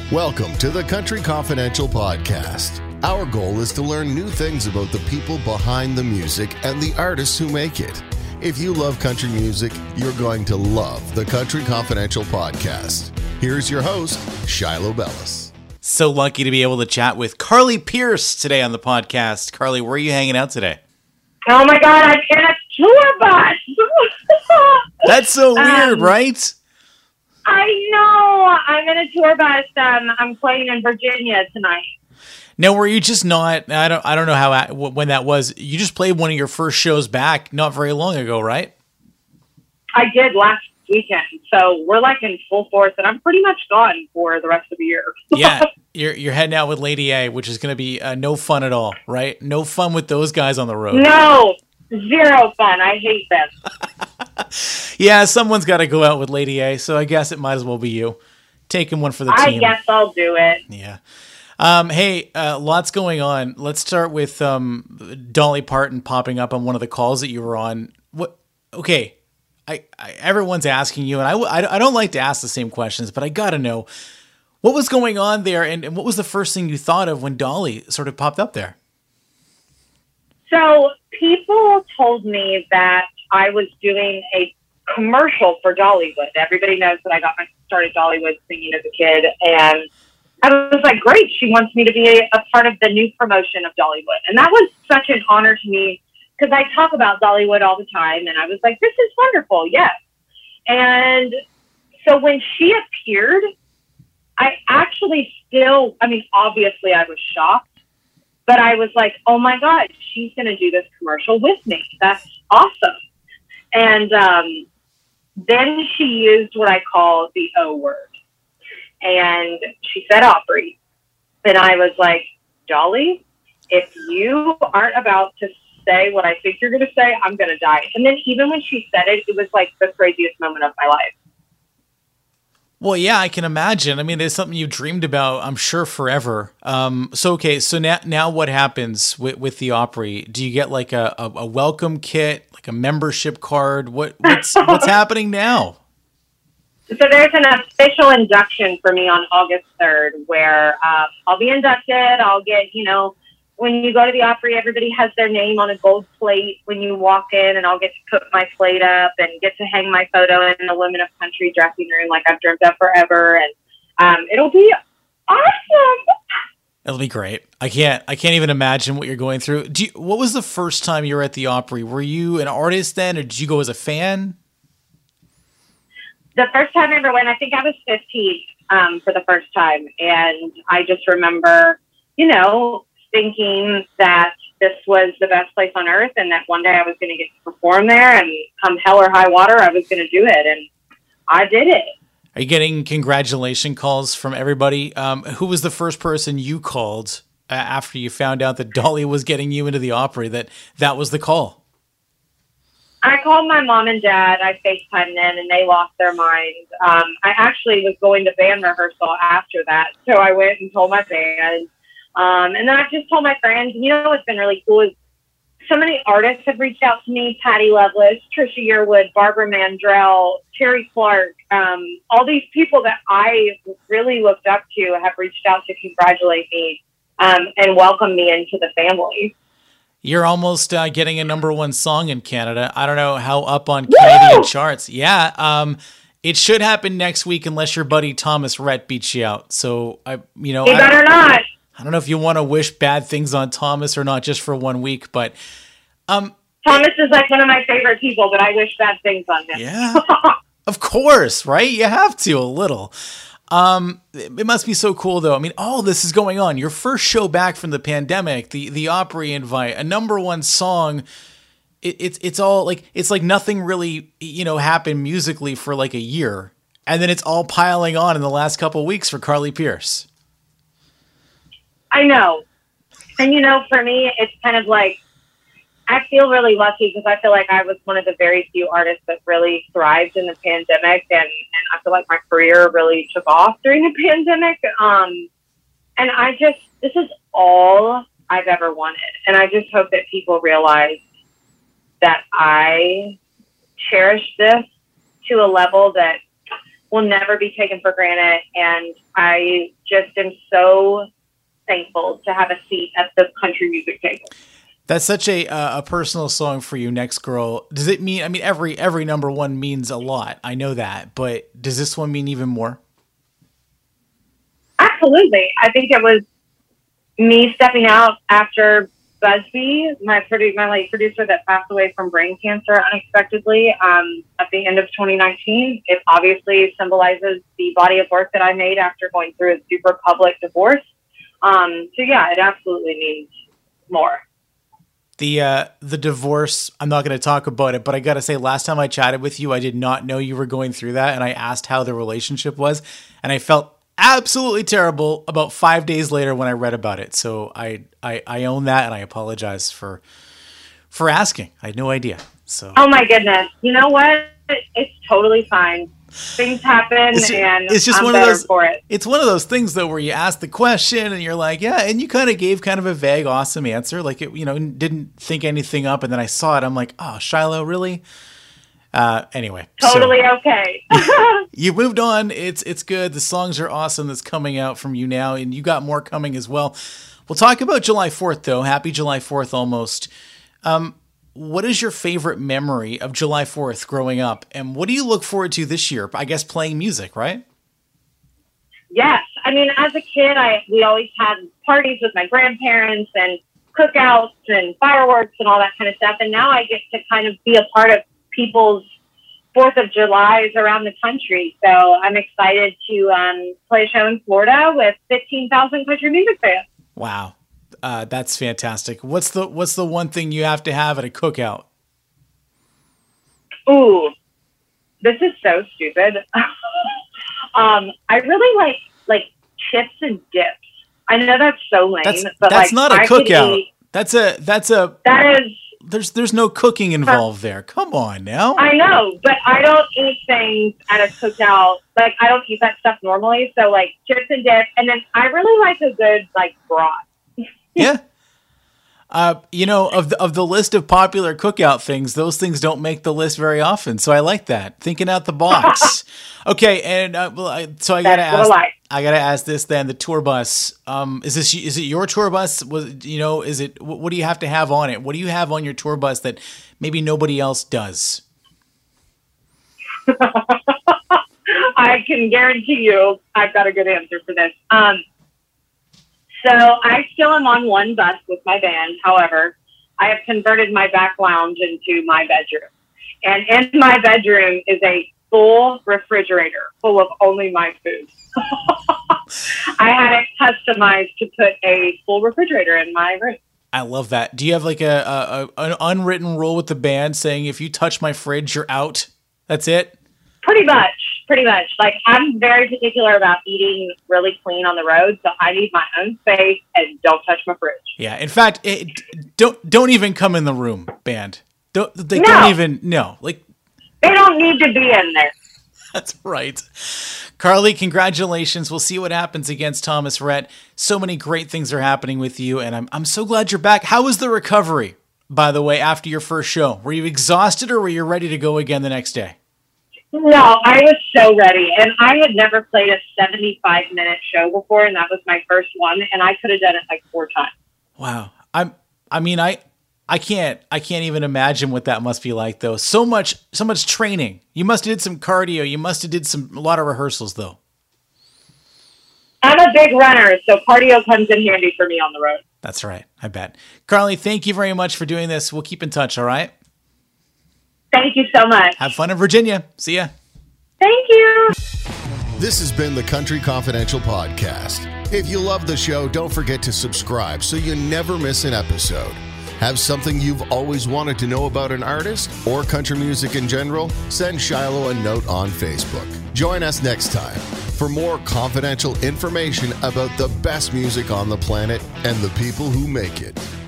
Welcome to the Country Confidential Podcast. Our goal is to learn new things about the people behind the music and the artists who make it. If you love country music, you're going to love the Country Confidential Podcast. Here's your host, Shiloh Bellis. So lucky to be able to chat with Carly Pearce today on the podcast. Carly, where are you hanging out today? Oh my God, I'm in a tour bus. That's so weird, right? I know. I'm in a tour bus. I'm playing in Virginia tonight. Now, were you just not? I don't know when that was. You just played one of your first shows back not very long ago, right? I did last weekend, so we're like in full force, and I'm pretty much gone for the rest of the year. Yeah, you're heading out with Lady A, which is going to be no fun at all, right? No fun with those guys on the road. No, zero fun. I hate them. Yeah, someone's got to go out with Lady A, so I guess it might as well be you. Taking one for the team. I guess I'll do it. Yeah. Hey, lots going on. Let's start with Dolly Parton popping up on one of the calls that you were on. What? Okay, everyone's asking you, and I don't like to ask the same questions, but I got to know, what was going on there, and what was the first thing you thought of when Dolly sort of popped up there? So people told me that I was doing a commercial for Dollywood. Everybody knows that I got my start at Dollywood singing as a kid, and I was like, great, she wants me to be a part of the new promotion of Dollywood. And that was such an honor to me because I talk about Dollywood all the time, and I was like, this is wonderful, yes. And so when she appeared, I actually obviously I was shocked, but I was like, oh my God, she's going to do this commercial with me. That's awesome. And then she used what I call the O word. And she said Opry. And I was like, Dolly, if you aren't about to say what I think you're going to say, I'm going to die. And then even when she said it, it was like the craziest moment of my life. Well, yeah, I can imagine. I mean, it's something you've dreamed about, I'm sure, forever. So now what happens with the Opry? Do you get like a welcome kit, like a membership card? What's happening now? So there's an official induction for me on August 3rd where I'll be inducted. I'll get, when you go to the Opry, everybody has their name on a gold plate when you walk in, and I'll get to put my plate up and get to hang my photo in the Women of Country dressing room like I've dreamt of forever. And it'll be awesome. It'll be great. I can't even imagine what you're going through. What was the first time you were at the Opry? Were you an artist then, or did you go as a fan? The first time I ever went, I think I was 15 for the first time. And I just remember, thinking that this was the best place on earth and that one day I was going to get to perform there, and come hell or high water, I was going to do it. And I did it. Are you getting congratulation calls from everybody? Who was the first person you called after you found out that Dolly was getting you into the Opry, that was the call? I called my mom and dad. I FaceTimed them, and they lost their minds. I actually was going to band rehearsal after that, so I went and told my band. And then I just told my friends. And what's been really cool is so many artists have reached out to me: Patty Loveless, Trisha Yearwood, Barbara Mandrell, Terry Clark. All these people that I really looked up to have reached out to congratulate me and welcome me into the family. You're almost getting a number one song in Canada. I don't know how up on Canadian charts. Yeah. It should happen next week unless your buddy Thomas Rhett beats you out. So, He better not. I don't know if you want to wish bad things on Thomas or not just for 1 week, but... Thomas is like one of my favorite people, but I wish bad things on him. Yeah. Of course, right? You have to a little. It must be so cool, though. I mean, all this is going on. Your first show back from the pandemic, the Opry invite, a number one song. It's all like, it's like nothing really, happened musically for like a year, and then it's all piling on in the last couple of weeks for Carly Pearce. I know, and for me, it's kind of like I feel really lucky because I feel like I was one of the very few artists that really thrived in the pandemic, and I feel like my career really took off during the pandemic. And this is all I've ever wanted. And I just hope that people realize that I cherish this to a level that will never be taken for granted. And I just am so thankful to have a seat at the country music table. That's such a personal song for you, Next Girl. Does it mean, I mean, every number one means a lot. I know that, but does this one mean even more? Absolutely. I think it was me stepping out after Busby, my late producer that passed away from brain cancer unexpectedly at the end of 2019. It obviously symbolizes the body of work that I made after going through a super public divorce. So yeah, it absolutely means more. The divorce, I'm not going to talk about it, but I got to say, last time I chatted with you, I did not know you were going through that. And I asked how the relationship was, and I felt absolutely terrible about 5 days later when I read about it. So I own that, and I apologize for asking. I had no idea. So. Oh my goodness. You know what? It's totally fine. Things happen, and it's just I'm better for it. It's one of those things, though, where you ask the question and you're like, yeah, and you kind of gave kind of a vague, awesome answer. Like, it, didn't think anything up. And then I saw it. I'm like, oh, Shiloh, really? Anyway. Totally okay. You moved on. It's good. The songs are awesome that's coming out from you now, and you got more coming as well. We'll talk about July 4th, though. Happy July 4th almost. What is your favorite memory of July 4th growing up? And what do you look forward to this year? I guess playing music, right? Yes. I mean, as a kid, we always had parties with my grandparents and cookouts and fireworks and all that kind of stuff. And now I get to kind of be a part of people's 4th of Julys around the country. So I'm excited to play a show in Florida with 15,000 country music fans. Wow. That's fantastic. What's the one thing you have to have at a cookout? Ooh, this is so stupid. I really like chips and dips. I know that's so lame, but that's not a cookout. That is. There's no cooking involved there. Come on now. I know, but I don't eat things at a cookout. Like, I don't eat that stuff normally. So like chips and dip, and then I really like a good like broth. Yeah. Of the list of popular cookout things, those things don't make the list very often. So I like that. Thinking out the box. Okay. And so I got to ask this then, the tour bus. Is it your tour bus? What do you have to have on it? What do you have on your tour bus that maybe nobody else does? I can guarantee you I've got a good answer for this. So I still am on one bus with my band. However, I have converted my back lounge into my bedroom. And in my bedroom is a full refrigerator full of only my food. I had it customized to put a full refrigerator in my room. I love that. Do you have like an unwritten rule with the band saying if you touch my fridge, you're out? That's it? Pretty much. Like, I'm very particular about eating really clean on the road, so I need my own space and don't touch my fridge. Yeah. In fact, don't even come in the room, band. Like they don't need to be in there. That's right. Carly, congratulations. We'll see what happens against Thomas Rhett. So many great things are happening with you, and I'm so glad you're back. How was the recovery, by the way, after your first show? Were you exhausted or were you ready to go again the next day? No, I was so ready. And I had never played a 75-minute show before, and that was my first one, and I could have done it like 4 times. Wow. I can't even imagine what that must be like, though. So much training. You must have did some cardio. You must have did a lot of rehearsals, though. I'm a big runner, so cardio comes in handy for me on the road. That's right. I bet. Carly, thank you very much for doing this. We'll keep in touch, all right? Thank you so much. Have fun in Virginia. See ya. Thank you. This has been the Country Confidential Podcast. If you love the show, don't forget to subscribe so you never miss an episode. Have something you've always wanted to know about an artist or country music in general? Send Shiloh a note on Facebook. Join us next time for more confidential information about the best music on the planet and the people who make it.